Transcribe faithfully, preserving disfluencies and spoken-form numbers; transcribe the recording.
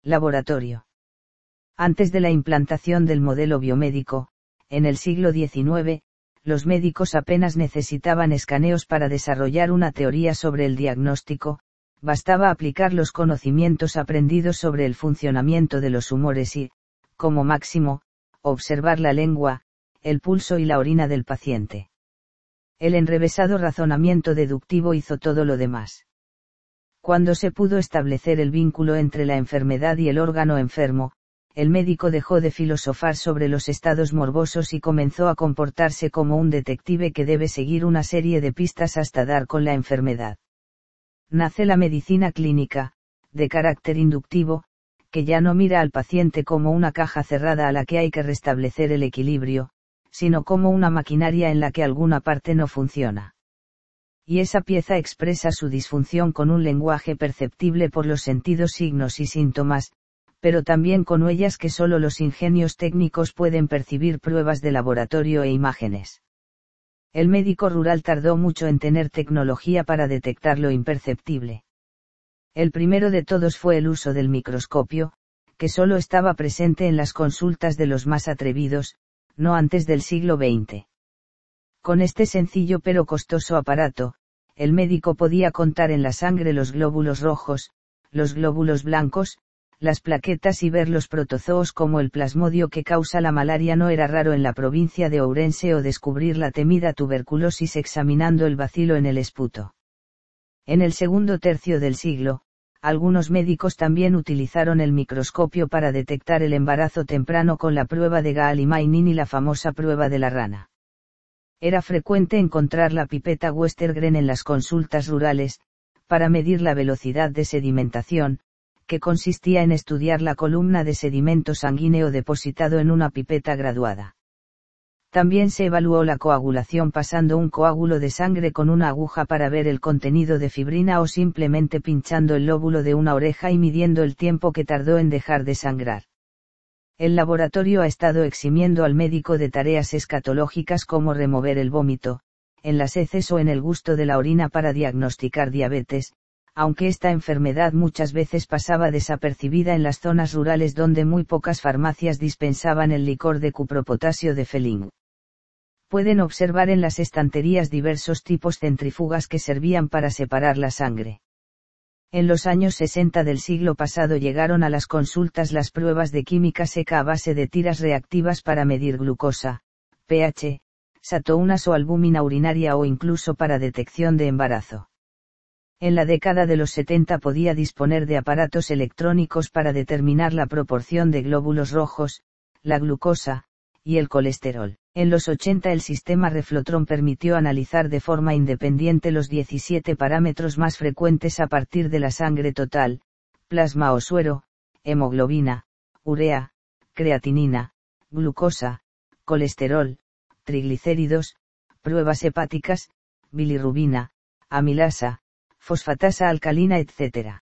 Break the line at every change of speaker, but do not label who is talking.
Laboratorio. Antes de la implantación del modelo biomédico, en el siglo diecinueve, los médicos apenas necesitaban escaneos para desarrollar una teoría sobre el diagnóstico, bastaba aplicar los conocimientos aprendidos sobre el funcionamiento de los humores y, como máximo, observar la lengua, el pulso y la orina del paciente. El enrevesado razonamiento deductivo hizo todo lo demás. Cuando se pudo establecer el vínculo entre la enfermedad y el órgano enfermo, el médico dejó de filosofar sobre los estados morbosos y comenzó a comportarse como un detective que debe seguir una serie de pistas hasta dar con la enfermedad. Nace la medicina clínica, de carácter inductivo, que ya no mira al paciente como una caja cerrada a la que hay que restablecer el equilibrio, sino como una maquinaria en la que alguna parte no funciona. Y esa pieza expresa su disfunción con un lenguaje perceptible por los sentidos, signos y síntomas, pero también con huellas que solo los ingenios técnicos pueden percibir, pruebas de laboratorio e imágenes. El médico rural tardó mucho en tener tecnología para detectar lo imperceptible. El primero de todos fue el uso del microscopio, que solo estaba presente en las consultas de los más atrevidos, no antes del siglo veinte. Con este sencillo pero costoso aparato, el médico podía contar en la sangre los glóbulos rojos, los glóbulos blancos, las plaquetas y ver los protozoos como el plasmodio que causa la malaria no era raro en la provincia de Ourense, o descubrir la temida tuberculosis examinando el bacilo en el esputo. En el segundo tercio del siglo, algunos médicos también utilizaron el microscopio para detectar el embarazo temprano con la prueba de Gaalii-Mainin y la famosa prueba de la rana. Era frecuente encontrar la pipeta Westergren en las consultas rurales, para medir la velocidad de sedimentación, que consistía en estudiar la columna de sedimento sanguíneo depositado en una pipeta graduada. También se evaluó la coagulación pasando un coágulo de sangre con una aguja para ver el contenido de fibrina, o simplemente pinchando el lóbulo de una oreja y midiendo el tiempo que tardó en dejar de sangrar. El laboratorio ha estado eximiendo al médico de tareas escatológicas como remover el vómito, en las heces o en el gusto de la orina para diagnosticar diabetes, aunque esta enfermedad muchas veces pasaba desapercibida en las zonas rurales donde muy pocas farmacias dispensaban el licor de cupropotasio de Feling. Pueden observar en las estanterías diversos tipos centrífugas que servían para separar la sangre. En los años sesenta del siglo pasado llegaron a las consultas las pruebas de química seca a base de tiras reactivas para medir glucosa, pH, satounas o albúmina urinaria, o incluso para detección de embarazo. En la década de los setenta podía disponer de aparatos electrónicos para determinar la proporción de glóbulos rojos, la glucosa, y el colesterol. En los ochenta el sistema Reflotron permitió analizar de forma independiente los diecisiete parámetros más frecuentes a partir de la sangre total, plasma o suero, hemoglobina, urea, creatinina, glucosa, colesterol, triglicéridos, pruebas hepáticas, bilirrubina, amilasa, fosfatasa alcalina, etcétera.